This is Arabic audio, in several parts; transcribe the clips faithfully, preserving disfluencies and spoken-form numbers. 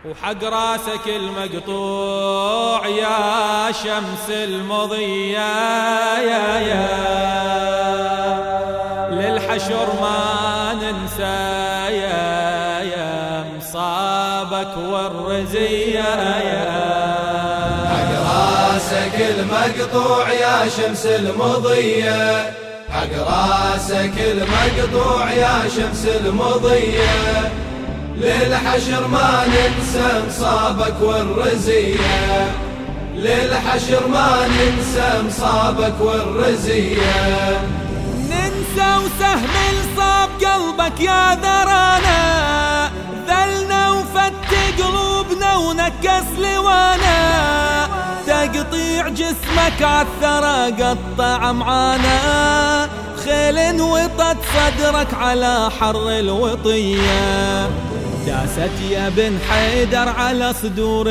وحق راسك المقطوع يا شمس المضية يا يا للحشر ما ننسى يا يا مصابك والرزية يا حق راسك المقطوع يا شمس المضية حق راسك المقطوع يا شمس المضية للحشر ما ننسى مصابك والرزية للحشر ما ننسى مصابك والرزية ننسى وسهم صاب قلبك يا ذرانا ذلنا وفت قلوبنا ونكس لوانا تقطيع جسمك عالثرى قطع معانا خيل وطت صدرك على حر الوطية داست يا بن حيدر على صدور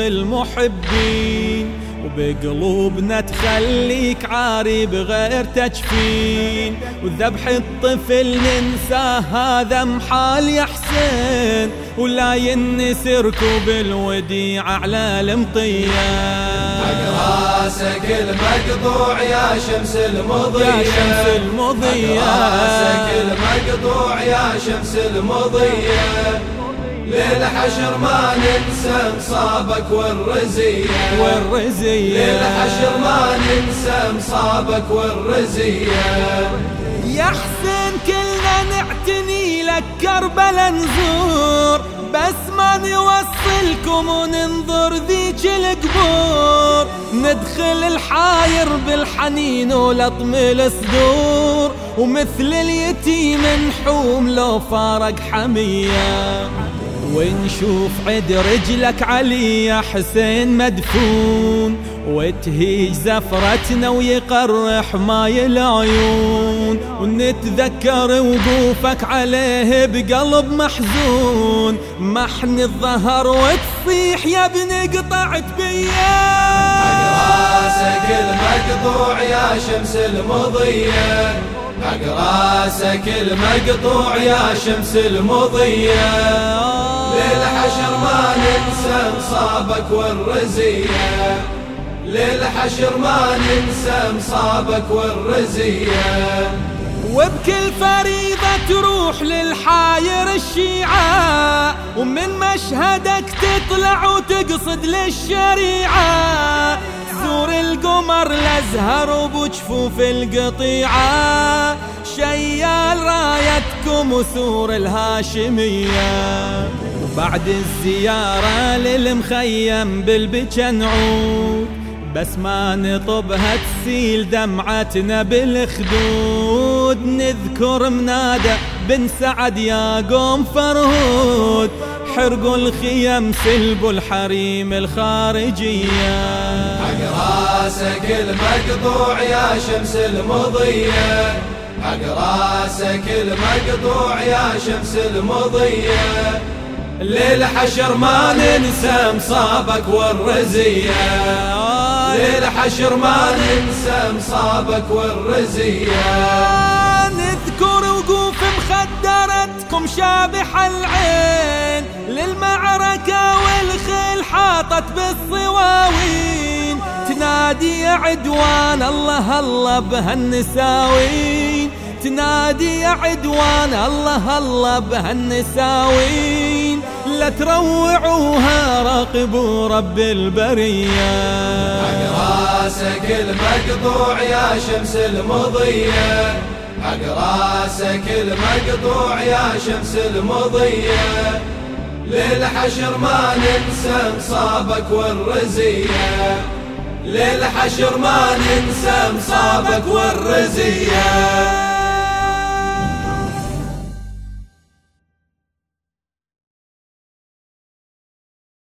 المحبين وبقلوبنا تخليك عاري بغير تجفين وذبح الطفل ننساه هذا محال يا حسين ولا ينسي ركوب الوديع على المطية حق راسك المقطوع يا شمس المضية يا شمس المضية حق راسك المقطوع يا شمس المضية للحشر ما ننسى مصابك والرزية والرزية للحشر ما ننسى مصابك والرزية يا حسين كلنا نعتني لك كربلا نزور بس ما نوصلكم وننظر ذيك القبور ندخل الحاير بالحنين ولطم الصدور ومثل اليتيم نحوم لو فارق حمية ونشوف عد رجلك علي يا حسين مدفون وتهيج زفرتنا ويقرح ماي العيون ونتذكر وقوفك عليه بقلب محزون محن الظهر وتصيح يا ابن قطعت بيا حق راسك المقطوع يا شمس المضية حق راسك المقطوع يا شمس المضية للحشر ما ننسى مصابك والرزية للحشر ما ننسى مصابك والرزية وبكل فريضة تروح للحاير الشيعة ومن مشهدك تطلع وتقصد للشريعة زور القمر الازهر وبجفوف القطيعة شيال رايتكم وسور الهاشمية وبعد الزيارة للمخيم بالبجن نعود بس ما نطبها تسيل دمعتنا بالخدود نذكر منادى بن سعد يا قوم فرهود حرقوا الخيم سلبوا الحريم الخارجية حق راسك المقطوع يا شمس المضية حق راسك المقطوع يا شمس المضية للحشر ما ننسى مصابك والرزية للحشر ما ننسى مصابك والرزية نذكر وقوف مخدرتكم شابح العين للمعركة والخيل حاطت بالصواوين تنادي يا عدوان الله الله بهالنساوين تنادي يا عدوان الله الله بهالنساوين لا تروعوها راقبوا رب البرية حق راسك المقطوع يا شمس المضية حق راسك المقطوع يا شمس المضية للحشر ما ننسى مصابك والرزية للحشر ما ننسى مصابك والرزية